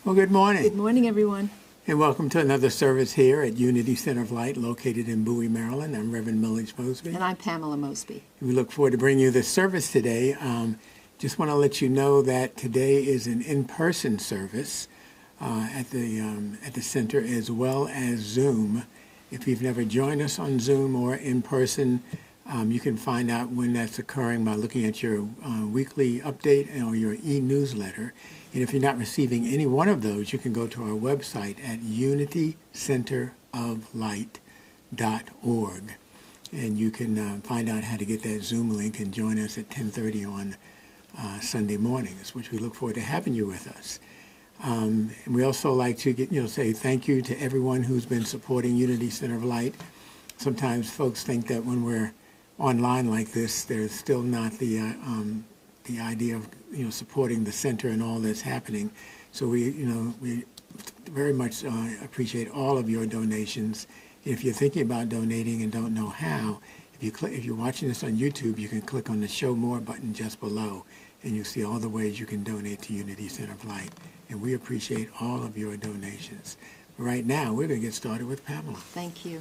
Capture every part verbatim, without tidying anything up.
Well, good morning. Good morning, everyone. And welcome to another service here at Unity Center of Light, located in Bowie, Maryland. I'm Reverend Millage Mosby. And I'm Pamela Mosby. We look forward to bringing you this service today. Um, just want to let you know that today is an in-person service uh, at the um, at the center, as well as Zoom. If you've never joined us on Zoom or in person, um, you can find out when that's occurring by looking at your uh, weekly update or your e-newsletter. And if you're not receiving any one of those, you can go to our website at unity center of light dot org. And you can uh, find out how to get that Zoom link and join us at ten thirty on uh, Sunday mornings, which we look forward to having you with us. Um, and we also like to get, you know, say thank you to everyone who's been supporting Unity Center of Light. Sometimes folks think that when we're online like this, there's still not the uh, um, the idea of, you know, supporting the center and all that's happening. So we, you know, we very much uh, appreciate all of your donations. If you're thinking about donating and don't know how, if you click, if you're watching this on YouTube, you can click on the Show More button just below, and you'll see all the ways you can donate to Unity Center of Light. And we appreciate all of your donations. Right now, we're going to get started with Pamela. Thank you.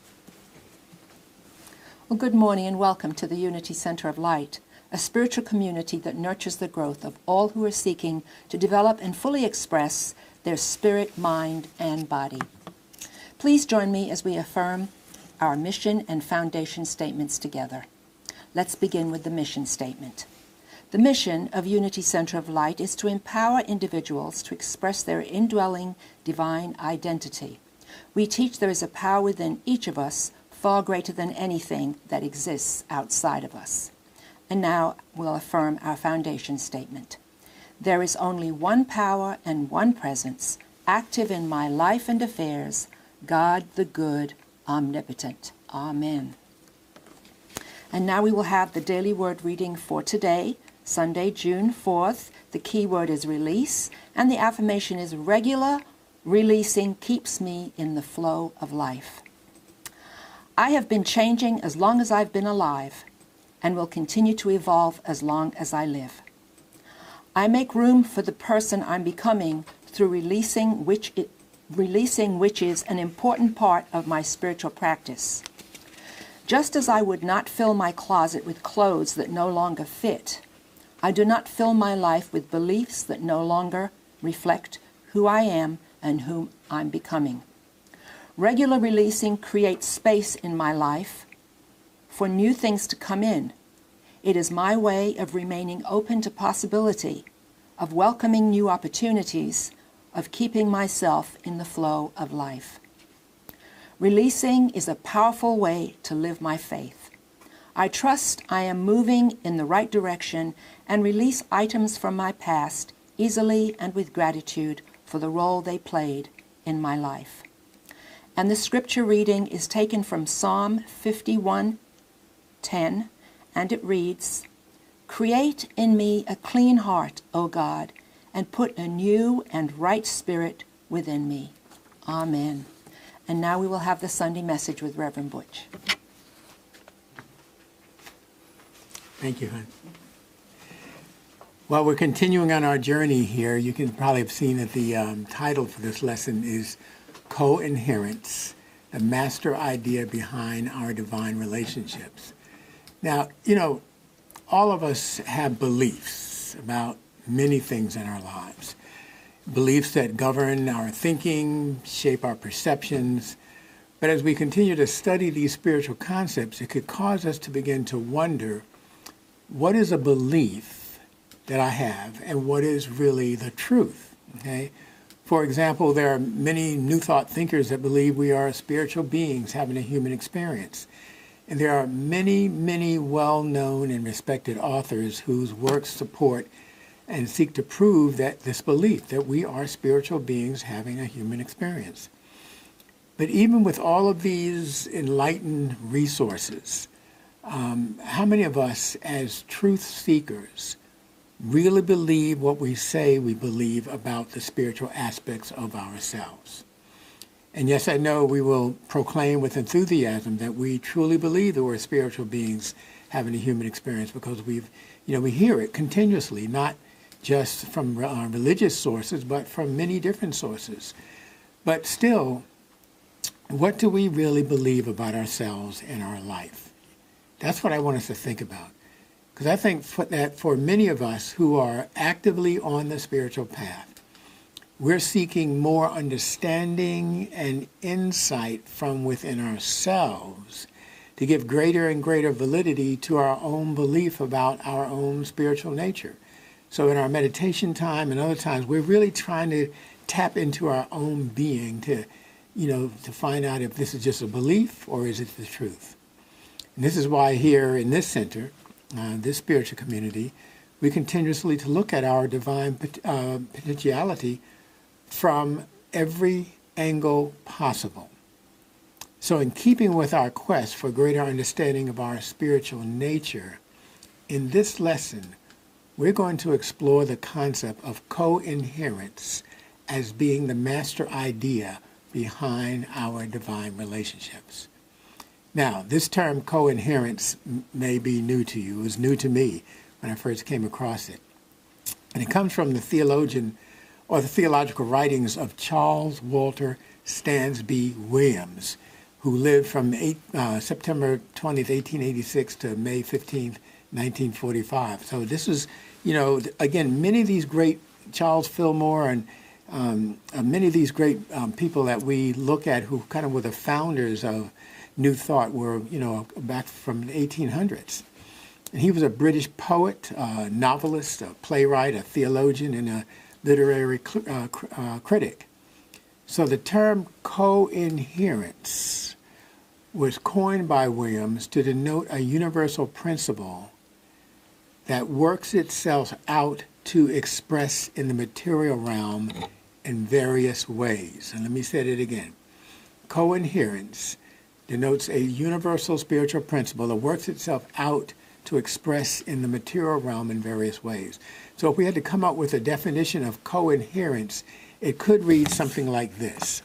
Well, good morning and welcome to the Unity Center of Light, a spiritual community that nurtures the growth of all who are seeking to develop and fully express their spirit, mind, and body. Please join me as we affirm our mission and foundation statements together. Let's begin with the mission statement. The mission of Unity Center of Light is to empower individuals to express their indwelling divine identity. We teach there is a power within each of us far greater than anything that exists outside of us. And now we'll affirm our foundation statement. There is only one power and one presence active in my life and affairs, God the good, omnipotent. Amen. And now we will have the daily word reading for today, Sunday, June fourth. The key word is release, and the affirmation is regular releasing keeps me in the flow of life. I have been changing as long as I've been alive, and will continue to evolve as long as I live. I make room for the person I'm becoming through releasing which, it, releasing which is an important part of my spiritual practice. Just as I would not fill my closet with clothes that no longer fit, I do not fill my life with beliefs that no longer reflect who I am and whom I'm becoming. Regular releasing creates space in my life for new things to come in. It is my way of remaining open to possibility, of welcoming new opportunities, of keeping myself in the flow of life. Releasing is a powerful way to live my faith. I trust I am moving in the right direction and release items from my past easily and with gratitude for the role they played in my life. And the scripture reading is taken from Psalm fifty-one ten, and it reads, "Create in me a clean heart, O God, and put a new and right spirit within me." Amen. And now we will have the Sunday message with Reverend Butch. Thank you, hon. Well, we're continuing on our journey here. You can probably have seen that the um, title for this lesson is Co-Inherence, the master idea behind our divine relationships. Now, you know, all of us have beliefs about many things in our lives. Beliefs that govern our thinking, shape our perceptions. But as we continue to study these spiritual concepts, it could cause us to begin to wonder, what is a belief that I have and what is really the truth? Okay? For example, there are many New Thought thinkers that believe we are spiritual beings having a human experience. And there are many, many well-known and respected authors whose works support and seek to prove that this belief, that we are spiritual beings having a human experience. But even with all of these enlightened resources, um, how many of us as truth seekers really believe what we say we believe about the spiritual aspects of ourselves? And yes, I know we will proclaim with enthusiasm that we truly believe that we're spiritual beings having a human experience, because we've, you know, we hear it continuously, not just from uh, religious sources, but from many different sources. But still, what do we really believe about ourselves and our life? That's what I want us to think about. Because I think for that for many of us who are actively on the spiritual path, we're seeking more understanding and insight from within ourselves to give greater and greater validity to our own belief about our own spiritual nature. So in our meditation time and other times, we're really trying to tap into our own being to, you know, to find out if this is just a belief or is it the truth. And this is why here in this center, uh, this spiritual community, we continuously to look at our divine uh, potentiality from every angle possible. So in keeping with our quest for greater understanding of our spiritual nature, in this lesson, we're going to explore the concept of co-inherence as being the master idea behind our divine relationships. Now, this term co-inherence may be new to you. It was new to me when I first came across it. And it comes from the theologian or the theological writings of Charles Walter Stansby Williams, who lived from eight, uh, September twentieth, eighteen eighty-six to May fifteenth, nineteen forty-five. So this was, you know, again, many of these great, Charles Fillmore and um, uh, many of these great um, people that we look at who kind of were the founders of New Thought were, you know, back from the eighteen hundreds. And he was a British poet, uh, novelist, a playwright, a theologian, and a literary uh, uh, critic. So the term co-inherence was coined by Williams to denote a universal principle that works itself out to express in the material realm in various ways. And let me say it again. Co-inherence denotes a universal spiritual principle that works itself out to express in the material realm in various ways. So if we had to come up with a definition of co-inherence, it could read something like this.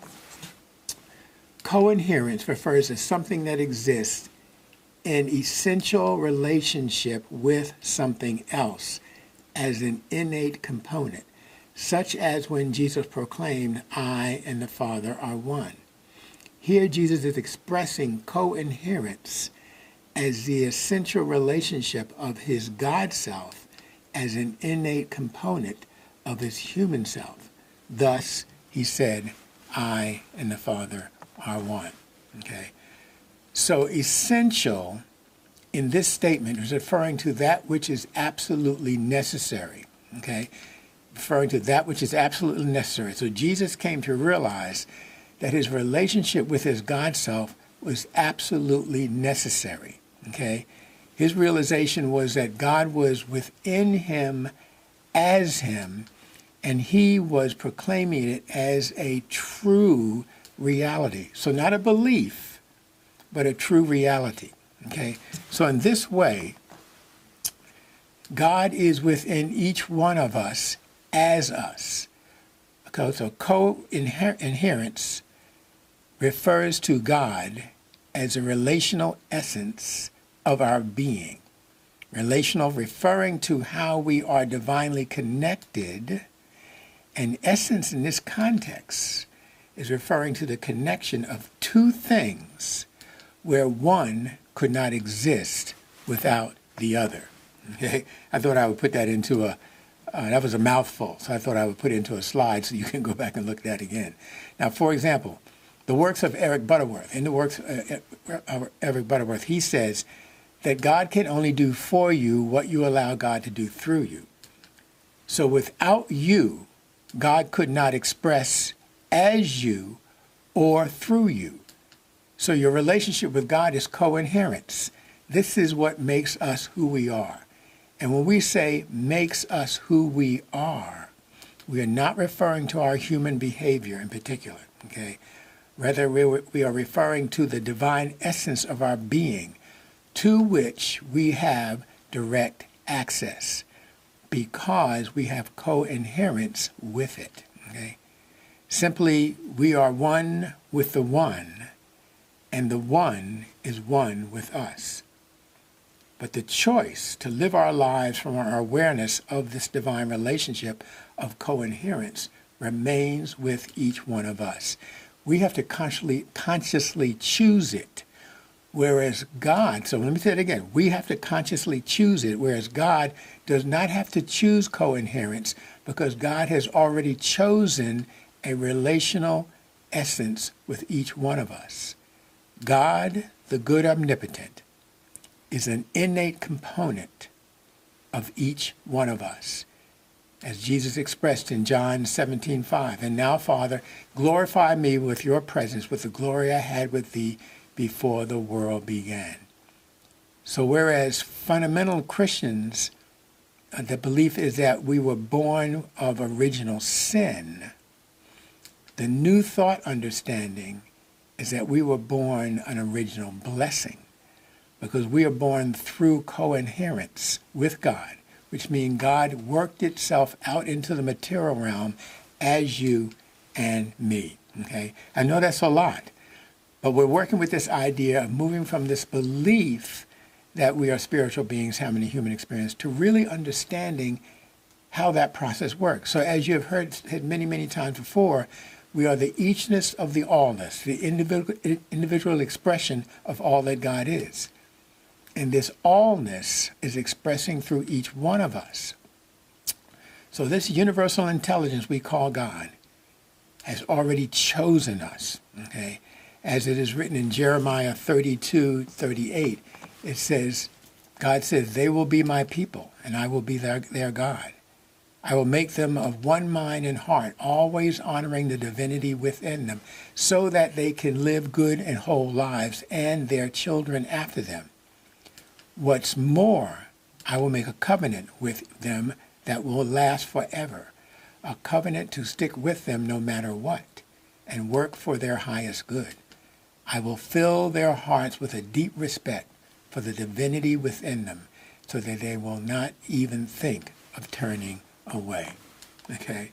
Co-inherence refers to something that exists in essential relationship with something else as an innate component, such as when Jesus proclaimed, "I and the Father are one." Here Jesus is expressing co-inherence as the essential relationship of his God self as an innate component of his human self. Thus, he said, "I and the Father are one." Okay? So essential in this statement is referring to that which is absolutely necessary. Okay? Referring to that which is absolutely necessary. So Jesus came to realize that his relationship with his God self was absolutely necessary. Okay? His realization was that God was within him as him, and he was proclaiming it as a true reality. So not a belief, but a true reality. Okay? So in this way, God is within each one of us as us. Okay, so co-inherence refers to God as a relational essence of our being. Relational referring to how we are divinely connected, and essence in this context is referring to the connection of two things where one could not exist without the other. Okay? I thought I would put that into a, uh, that was a mouthful, so I thought I would put it into a slide so you can go back and look at that again. Now, for example, the works of Eric Butterworth, in the works of Eric Butterworth, he says that God can only do for you what you allow God to do through you. So without you, God could not express as you or through you. So your relationship with God is co-inherence. This is what makes us who we are. And when we say makes us who we are, we are not referring to our human behavior in particular, okay? Rather, we are referring to the divine essence of our being, to which we have direct access because we have co-inherence with it. Okay? Simply, we are one with the one, and the one is one with us. But the choice to live our lives from our awareness of this divine relationship of coherence remains with each one of us. We have to consciously, consciously choose it. Whereas God, so let me say it again, we have to consciously choose it, whereas God does not have to choose coherence because God has already chosen a relational essence with each one of us. God, the good omnipotent, is an innate component of each one of us. As Jesus expressed in John seventeen five, and now, Father, glorify me with your presence, with the glory I had with thee before the world began. So whereas fundamental Christians, uh, the belief is that we were born of original sin, the New Thought understanding is that we were born an original blessing because we are born through coherence with God, which means God worked itself out into the material realm as you and me. Okay? I know that's a lot. But we're working with this idea of moving from this belief that we are spiritual beings having a human experience to really understanding how that process works. So as you have heard, heard many, many times before, we are the eachness of the allness, the individual, individual expression of all that God is. And this allness is expressing through each one of us. So this universal intelligence we call God has already chosen us, okay? As it is written in Jeremiah thirty-two thirty-eight, it says, God says, they will be my people, and I will be their, their God. I will make them of one mind and heart, always honoring the divinity within them, so that they can live good and whole lives, and their children after them. What's more, I will make a covenant with them that will last forever, a covenant to stick with them no matter what, and work for their highest good. I will fill their hearts with a deep respect for the divinity within them so that they will not even think of turning away. Okay?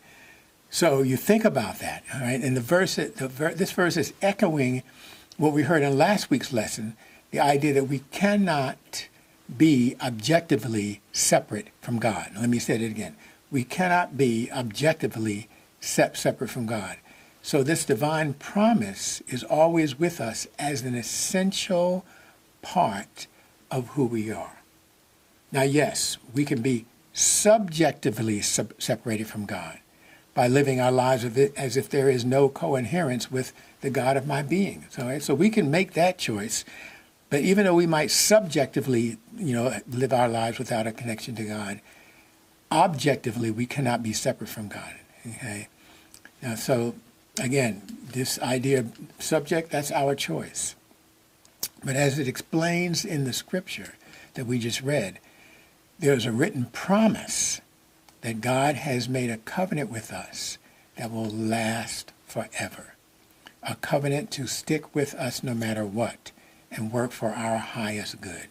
So you think about that, all right? And the verse, the ver- this verse is echoing what we heard in last week's lesson, the idea that we cannot be objectively separate from God. Let me say it again. We cannot be objectively se- separate from God. So this divine promise is always with us as an essential part of who we are. Now, yes, we can be subjectively sub- separated from God by living our lives as if there is no coherence with the God of my being. So, right? So we can make that choice. But even though we might subjectively, you know, live our lives without a connection to God, objectively we cannot be separate from God. Okay? Now, so again, this idea of subject, that's our choice. But as it explains in the scripture that we just read, there's a written promise that God has made a covenant with us that will last forever. A covenant to stick with us no matter what and work for our highest good.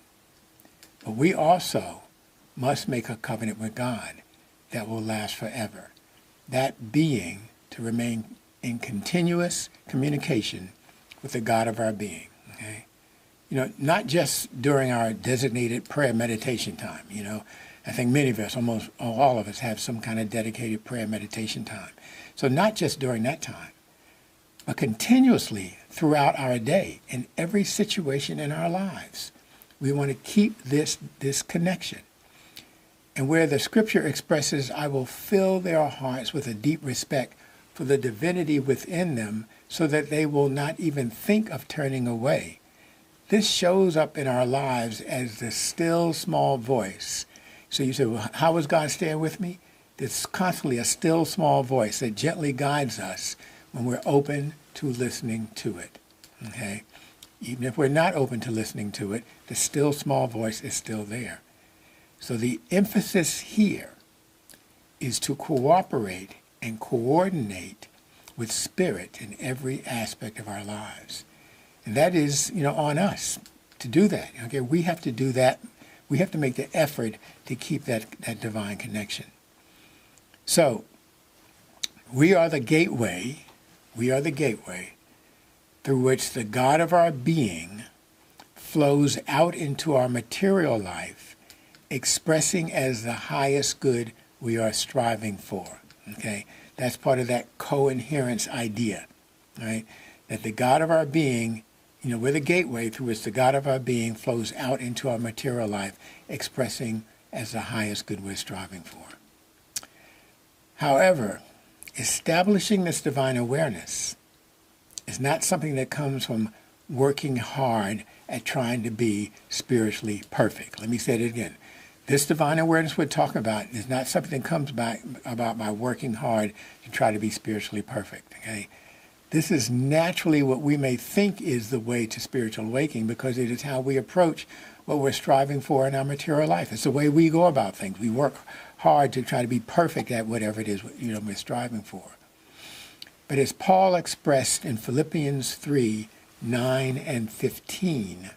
But we also must make a covenant with God that will last forever. That being to remain in continuous communication with the God of our being, okay? You know, not just during our designated prayer meditation time, you know. I think many of us, almost all of us, have some kind of dedicated prayer meditation time. So not just during that time, but continuously throughout our day, in every situation in our lives. We want to keep this, this connection. And where the scripture expresses, I will fill their hearts with a deep respect for the divinity within them so that they will not even think of turning away. This shows up in our lives as the still small voice. So you say, well, how is God staying with me? There's constantly a still small voice that gently guides us when we're open to listening to it. Okay? Even if we're not open to listening to it, the still small voice is still there. So the emphasis here is to cooperate and coordinate with spirit in every aspect of our lives. And that is, you know, on us to do that. Okay, we have to do that. We have to make the effort to keep that, that divine connection. So we are the gateway, we are the gateway through which the God of our being flows out into our material life, expressing as the highest good we are striving for. Okay? That's part of that coherence idea, right? That the God of our being, you know, we're the gateway through which the God of our being flows out into our material life, expressing as the highest good we're striving for. However, establishing this divine awareness is not something that comes from working hard at trying to be spiritually perfect. Let me say it again. This divine awareness we're talking about is not something that comes by, about by working hard to try to be spiritually perfect. Okay? This is naturally what we may think is the way to spiritual awakening, because it is how we approach what we're striving for in our material life. It's the way we go about things. We work hard to try to be perfect at whatever it is, you know, we're striving for. But as Paul expressed in Philippians three, nine and fifteen,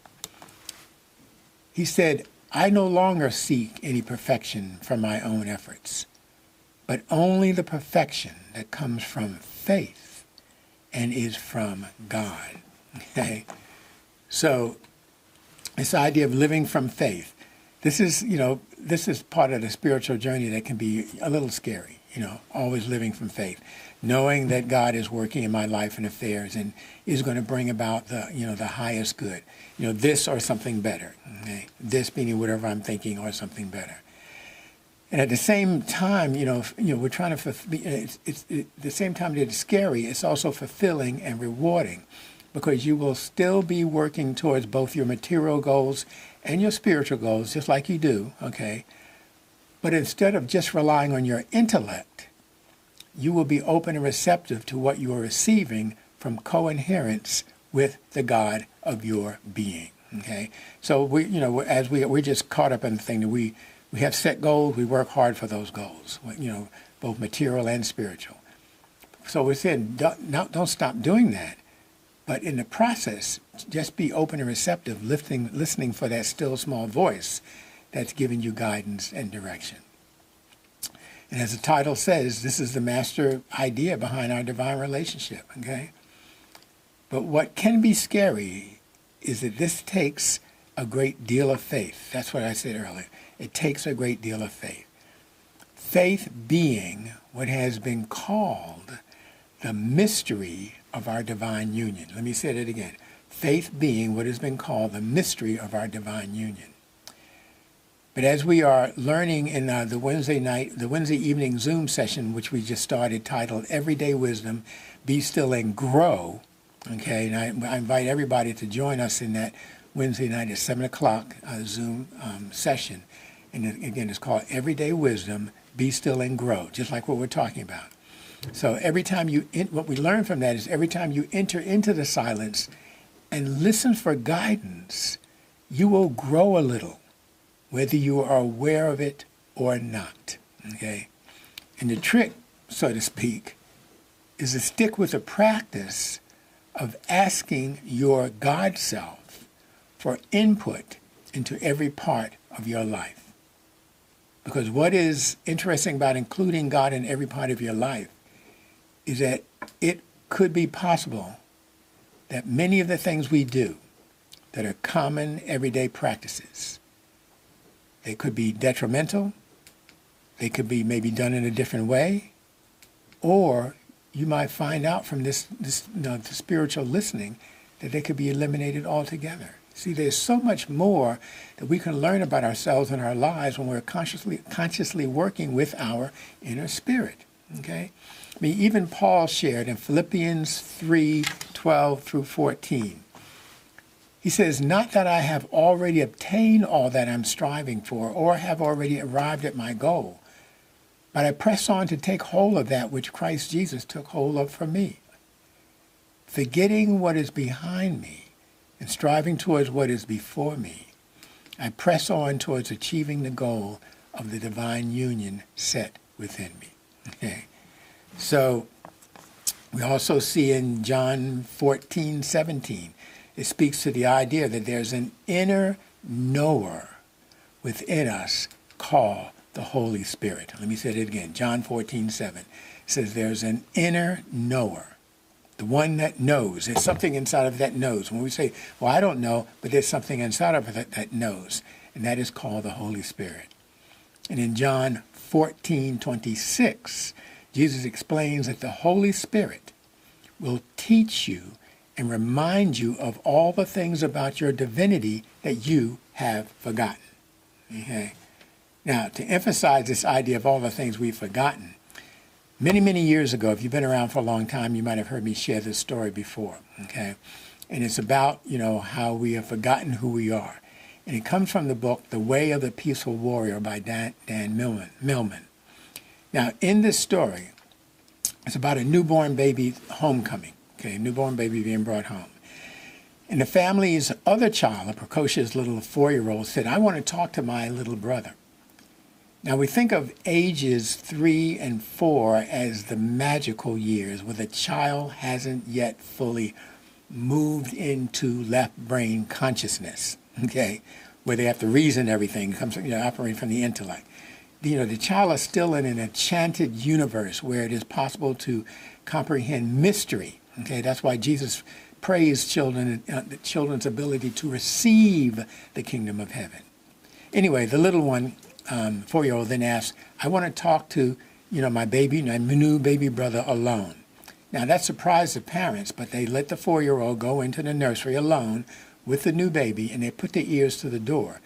he said, I no longer seek any perfection from my own efforts, but only the perfection that comes from faith and is from God. Okay? So this idea of living from faith, this is, you know, this is part of the spiritual journey that can be a little scary, you know, always living from faith, knowing that God is working in my life and affairs and is going to bring about the, you know, the highest good, you know, this or something better, okay? This meaning whatever I'm thinking or something better. And at the same time, you know, you know, we're trying to, it's, it's, it, at the same time that it's scary, it's also fulfilling and rewarding, because you will still be working towards both your material goals and your spiritual goals, just like you do, okay? But instead of just relying on your intellect, you will be open and receptive to what you are receiving from coherence with the God of your being, okay? So, we, you know, as we, we're just caught up in the thing that we, we have set goals, we work hard for those goals, you know, both material and spiritual. So we're saying, don't, don't stop doing that. But in the process, just be open and receptive, listening, listening for that still small voice that's giving you guidance and direction. And as the title says, this is the master idea behind our divine relationship, okay? But what can be scary is that this takes a great deal of faith. That's what I said earlier. It takes a great deal of faith. Faith being what has been called the mystery of our divine union. Let me say that again. Faith being what has been called the mystery of our divine union. But as we are learning in uh, the Wednesday night, the Wednesday evening Zoom session, which we just started, titled Everyday Wisdom, Be Still and Grow, okay, and I, I invite everybody to join us in that Wednesday night at seven o'clock uh, Zoom um, session. And it, again, it's called Everyday Wisdom, Be Still and Grow, just like what we're talking about. So every time you, in, what we learn from that is every time you enter into the silence and listen for guidance, you will grow a little, whether you are aware of it or not, okay? And the trick, so to speak, is to stick with the practice of asking your God self for input into every part of your life. Because what is interesting about including God in every part of your life is that it could be possible that many of the things we do that are common everyday practices, they could be detrimental, they could be maybe done in a different way, or you might find out from this, this you know, the spiritual listening that they could be eliminated altogether. See, there's so much more that we can learn about ourselves and our lives when we're consciously, consciously working with our inner spirit, okay? I mean, even Paul shared in Philippians three, twelve through fourteen. He says, not that I have already obtained all that I'm striving for or have already arrived at my goal, but I press on to take hold of that which Christ Jesus took hold of for me. Forgetting what is behind me and striving towards what is before me, I press on towards achieving the goal of the divine union set within me. Okay. So we also see in John fourteen, seventeen, it speaks to the idea that there's an inner knower within us called the Holy Spirit. Let me say it again. John fourteen, seven says there's an inner knower, the one that knows. There's something inside of that knows. When we say, well, I don't know, but there's something inside of it that, that knows, and that is called the Holy Spirit. And in John fourteen twenty-six, Jesus explains that the Holy Spirit will teach you and remind you of all the things about your divinity that you have forgotten. Okay? Now, to emphasize this idea of all the things we've forgotten, many, many years ago, if you've been around for a long time, you might have heard me share this story before, okay? And it's about, you know, how we have forgotten who we are. And it comes from the book, The Way of the Peaceful Warrior by Dan, Dan Millman, Millman. Now, in this story, it's about a newborn baby homecoming, okay, a newborn baby being brought home. And the family's other child, a precocious little four-year-old, said, I want to talk to my little brother. Now, we think of ages three and four as the magical years where the child hasn't yet fully moved into left brain consciousness, okay, where they have to reason everything, comes, you know, operating from the intellect. You know, the child is still in an enchanted universe where it is possible to comprehend mystery, okay? That's why Jesus praised children, uh, the children's ability to receive the kingdom of heaven. Anyway, the little one, Um, four-year-old then asked, I want to talk to, you know, my baby, my new baby brother alone. Now, that surprised the parents, but they let the four-year-old go into the nursery alone with the new baby, and they put their ears to the door.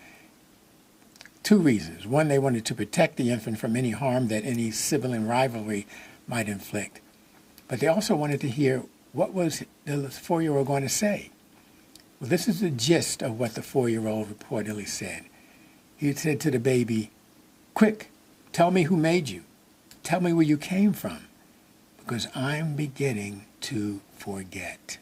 Two reasons. One, they wanted to protect the infant from any harm that any sibling rivalry might inflict. But they also wanted to hear what was the four-year-old going to say. Well, this is the gist of what the four-year-old reportedly said. He said to the baby, quick, tell me who made you. Tell me where you came from, because I'm beginning to forget.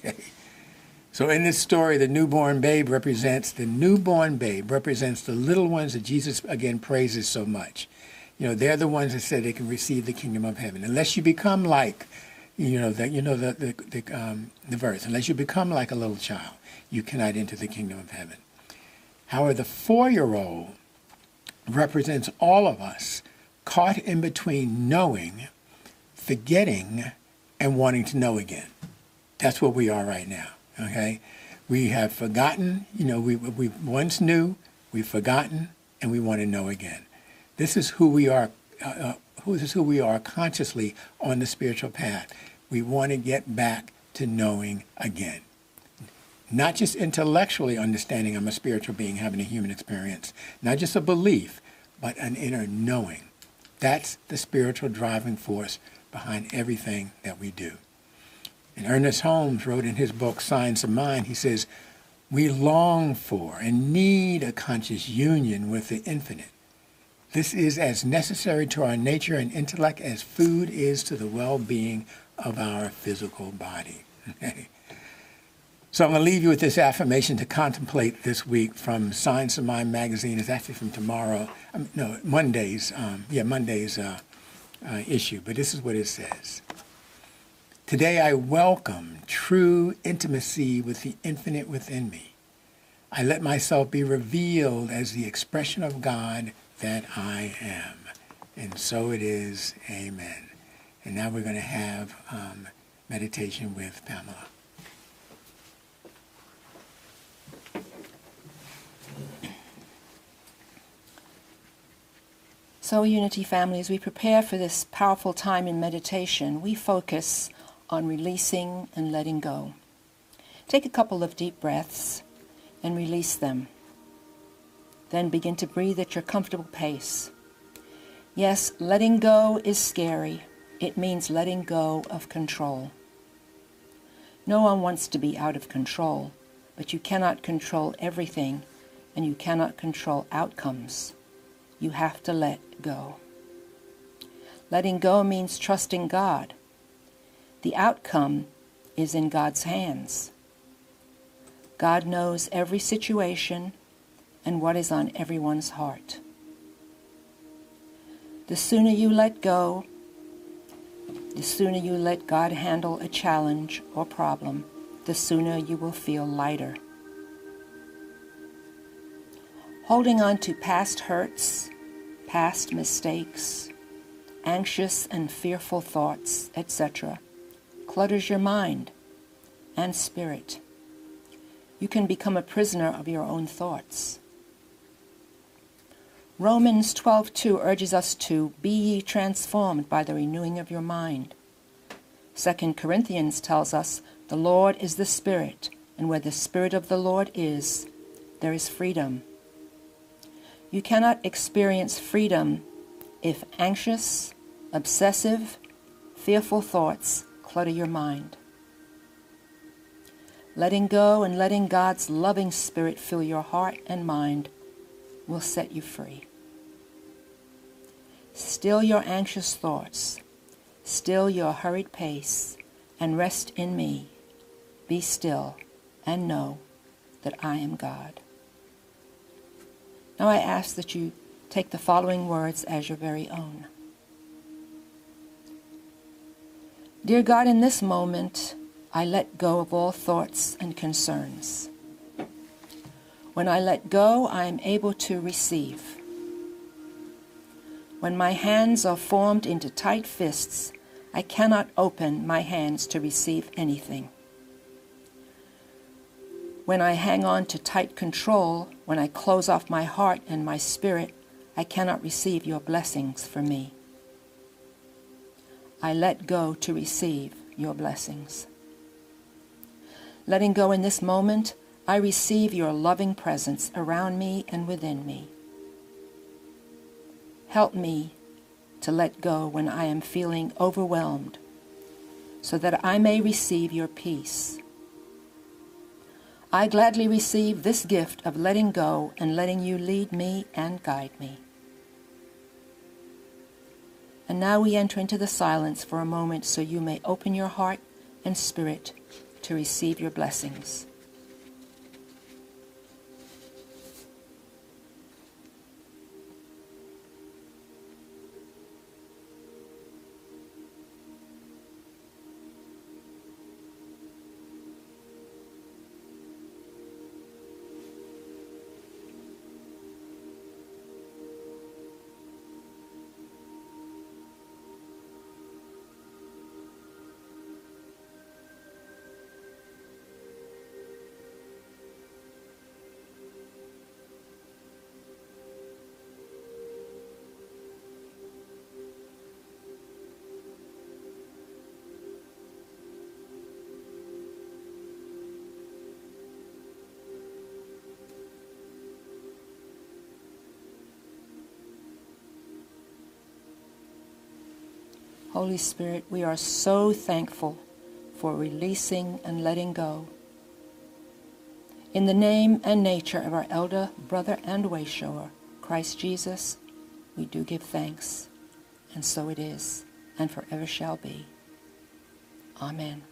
So in this story, the newborn babe represents, the newborn babe represents the little ones that Jesus, again, praises so much. You know, they're the ones that said they can receive the kingdom of heaven. Unless you become like, you know, the, you know the, the, the, um, the verse, unless you become like a little child, you cannot enter the kingdom of heaven. However, the four-year-old represents all of us caught in between knowing, forgetting, and wanting to know again. That's what we are right now, okay? We have forgotten, you know, we, we once knew, we've forgotten, and we want to know again. This is who we are, uh, uh, this is who we are consciously on the spiritual path. We want to get back to knowing again. Not just intellectually understanding I'm a spiritual being having a human experience, not just a belief, but an inner knowing. That's the spiritual driving force behind everything that we do. And Ernest Holmes wrote in his book, Science of Mind, he says, we long for and need a conscious union with the infinite. This is as necessary to our nature and intellect as food is to the well-being of our physical body. So I'm going to leave you with this affirmation to contemplate this week from Science of Mind magazine. It's actually from tomorrow, um, no, Monday's, um, yeah, Monday's uh, uh, issue. But this is what it says. Today I welcome true intimacy with the infinite within me. I let myself be revealed as the expression of God that I am. And so it is. Amen. And now we're going to have um, meditation with Pamela. So, Unity family, as we prepare for this powerful time in meditation, we focus on releasing and letting go. Take a couple of deep breaths and release them. Then begin to breathe at your comfortable pace. Yes, letting go is scary. It means letting go of control. No one wants to be out of control, but you cannot control everything, and you cannot control outcomes. You have to let go. Letting go means trusting God. The outcome is in God's hands. God knows every situation and what is on everyone's heart. The sooner you let go, the sooner you let God handle a challenge or problem, the sooner you will feel lighter. Holding on to past hurts, past mistakes, anxious and fearful thoughts, et cetera, clutters your mind and spirit. You can become a prisoner of your own thoughts. Romans twelve two urges us to be ye transformed by the renewing of your mind. Second Corinthians tells us the Lord is the Spirit, and where the Spirit of the Lord is, there is freedom. You cannot experience freedom if anxious, obsessive, fearful thoughts clutter your mind. Letting go and letting God's loving Spirit fill your heart and mind will set you free. Still your anxious thoughts, still your hurried pace, and rest in me. Be still and know that I am God. Now I ask that you take the following words as your very own. Dear God, in this moment, I let go of all thoughts and concerns. When I let go, I am able to receive. When my hands are formed into tight fists, I cannot open my hands to receive anything. When I hang on to tight control, when I close off my heart and my spirit, I cannot receive your blessings for me. I let go to receive your blessings. Letting go in this moment, I receive your loving presence around me and within me. Help me to let go when I am feeling overwhelmed, so that I may receive your peace. I gladly receive this gift of letting go and letting you lead me and guide me. And now we enter into the silence for a moment so you may open your heart and spirit to receive your blessings. Holy Spirit, we are so thankful for releasing and letting go. In the name and nature of our elder brother and wayshower, Christ Jesus, we do give thanks, and so it is, and forever shall be. Amen.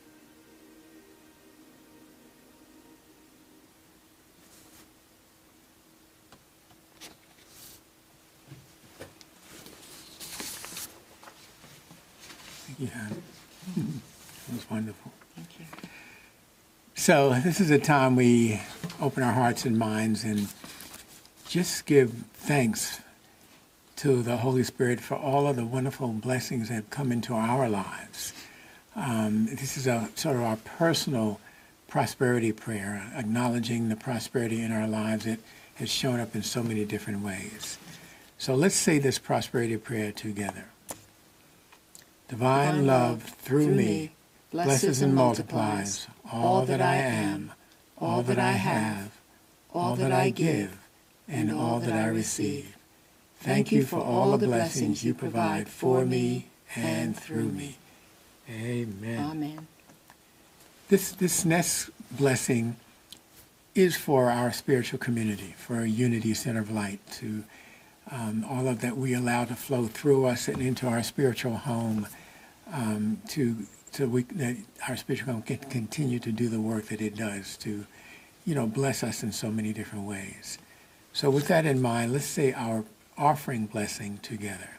Yeah, it was wonderful. Thank you. So this is a time we open our hearts and minds and just give thanks to the Holy Spirit for all of the wonderful blessings that have come into our lives. Um, this is a sort of our personal prosperity prayer, acknowledging the prosperity in our lives that has shown up in so many different ways. So let's say this prosperity prayer together. Divine love through me blesses and multiplies all that I am, all that I have, all that I give, and all that I receive. Thank you for all the blessings you provide for me and through me. Amen. Amen. This, this next blessing is for our spiritual community, for our Unity Center of Light, to um, all of that we allow to flow through us and into our spiritual home, um, to so we, that our spiritual home can continue to do the work that it does to, you know, bless us in so many different ways. So with that in mind, let's say our offering blessing together.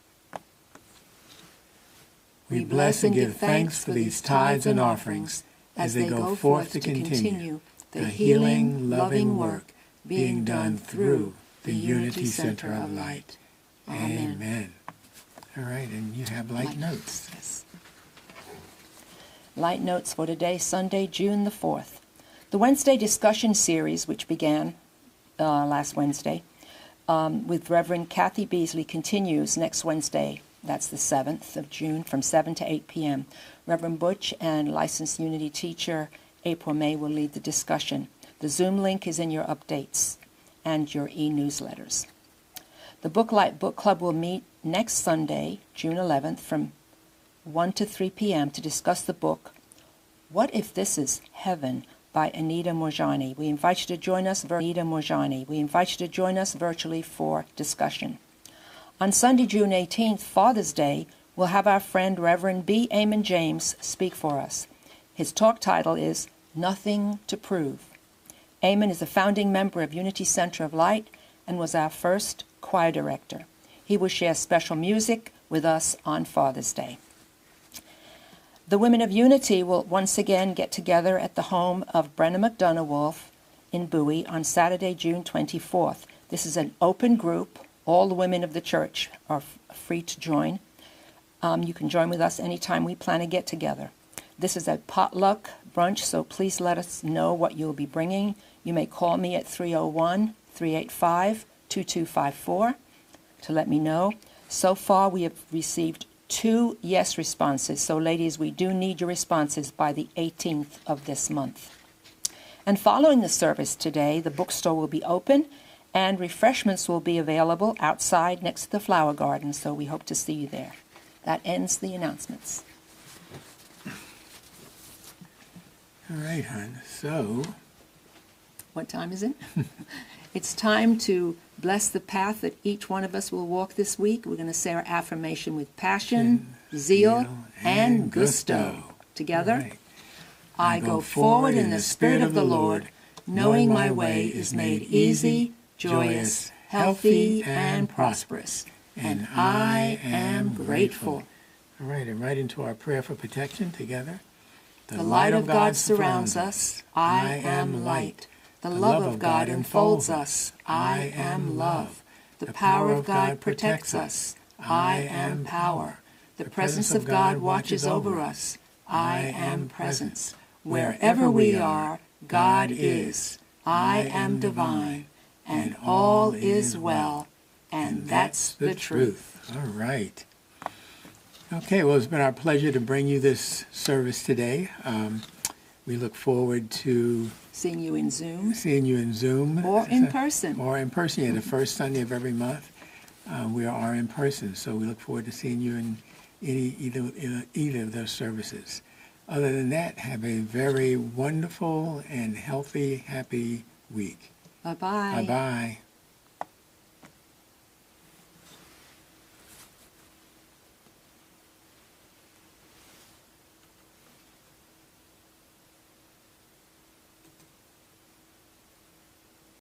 We bless and give thanks for these tithes and offerings as they go forth to continue the healing, loving work being done through the Unity Center of Light. Amen. All right, and you have light notes. Yes. Light notes for today, Sunday, June the fourth. The Wednesday discussion series, which began uh, last Wednesday um, with Reverend Kathy Beasley, continues next Wednesday. That's the seventh of June from seven to eight p m Reverend Butch and licensed Unity teacher April May will lead the discussion. The Zoom link is in your updates and your e-newsletters. The Booklight Book Club will meet next Sunday, June eleventh, from one to three p m to discuss the book, What If This Is Heaven? By Anita Moorjani. We invite you to join us, Anita Moorjani. We invite you to join us virtually for discussion. On Sunday, June eighteenth, Father's Day, we'll have our friend Reverend B. Amon James speak for us. His talk title is Nothing to Prove. Amon is a founding member of Unity Center of Light and was our first choir director. He will share special music with us on Father's Day. The Women of Unity will once again get together at the home of Brenna McDonough Wolf in Bowie on Saturday, June twenty-fourth. This is an open group. All the women of the church are f- free to join. Um, you can join with us anytime we plan to get together. This is a potluck brunch, so please let us know what you'll be bringing. You may call me at three oh one, three eight five, two two five four to let me know. So far, we have received two yes responses. So, ladies, we do need your responses by the eighteenth of this month. And following the service today, the bookstore will be open and refreshments will be available outside next to the flower garden, so we hope to see you there. That ends the announcements. All right, hon. So, what time is it? It's time to bless the path that each one of us will walk this week. We're going to say our affirmation with passion, zeal, and, and gusto. gusto. Together. Right. I, I go forward in the Spirit of the Lord, knowing my way is made easy, joyous, healthy, and prosperous. And I am grateful. All right, and right into our prayer for protection together. The, the light of God surrounds us. I am light. The love of God enfolds us. I am love. The power of God protects us. I am power. The presence of God watches over us. I am presence. Wherever we are, God is. I am divine. And all is well. And that's the truth. All right. Okay, well, it's been our pleasure to bring you this service today. Um, we look forward to seeing you in Zoom. Seeing you in Zoom. Or in person. Or in person, yeah, the first Sunday of every month. Uh, we are in person, so we look forward to seeing you in any, either, either of those services. Other than that, have a very wonderful and healthy, happy week. Bye-bye. Bye-bye.